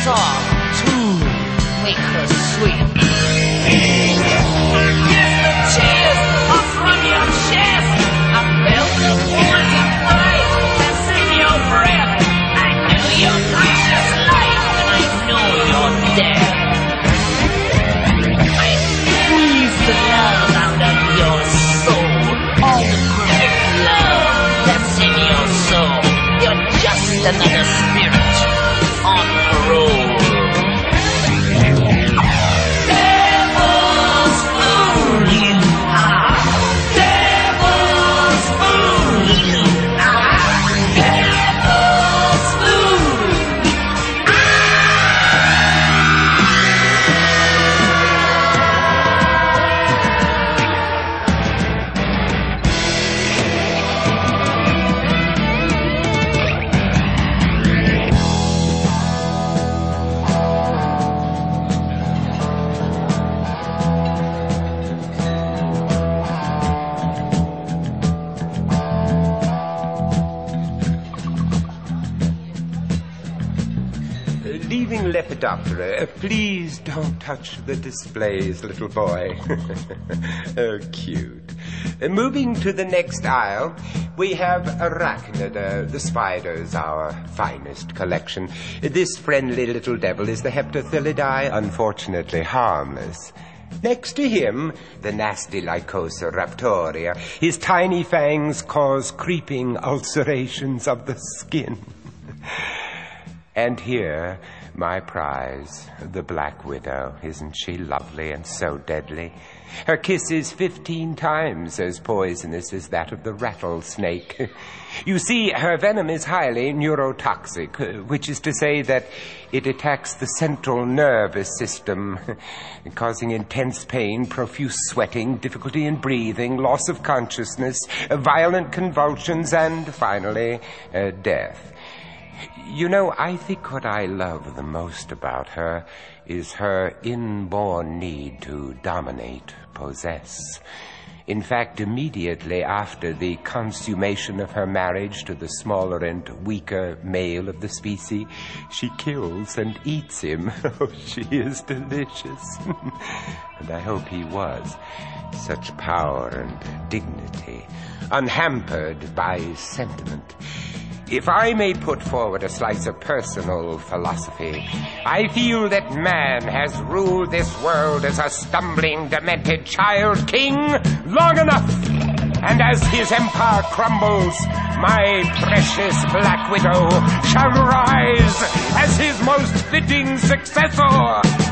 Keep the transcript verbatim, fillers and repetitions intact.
soft tune make her sleep. Yes, the tears are from your chest. I felt the poison light that's in your breath. I knew your precious life, and I know you're dead. I squeezed the love out of your soul, all the perfect love that's in your soul. You're just another spirit on parole. Devil's fool you are. Devil's fool you are. Devil's fool. Leaving Lepidoptera, please don't touch the displays, little boy. Oh, cute. Uh, moving to the next aisle, we have Arachnida, the spiders, our finest collection. This friendly little devil is the Heptathylidae, unfortunately harmless. Next to him, the nasty Lycosa raptoria. His tiny fangs cause creeping ulcerations of the skin. And here, my prize, the Black Widow. Isn't she lovely and so deadly? Her kiss is fifteen times as poisonous as that of the rattlesnake. You see, her venom is highly neurotoxic, which is to say that it attacks the central nervous system, causing intense pain, profuse sweating, difficulty in breathing, loss of consciousness, violent convulsions, and finally, uh, death. You know, I think what I love the most about her is her inborn need to dominate, possess. In fact, immediately after the consummation of her marriage to the smaller and weaker male of the species, she kills and eats him. Oh, she is delicious. And I hope he was. Such power and dignity, unhampered by sentiment. If I may put forward a slice of personal philosophy, I feel that man has ruled this world as a stumbling, demented child king long enough. And as his empire crumbles, my precious Black Widow shall rise as his most fitting successor.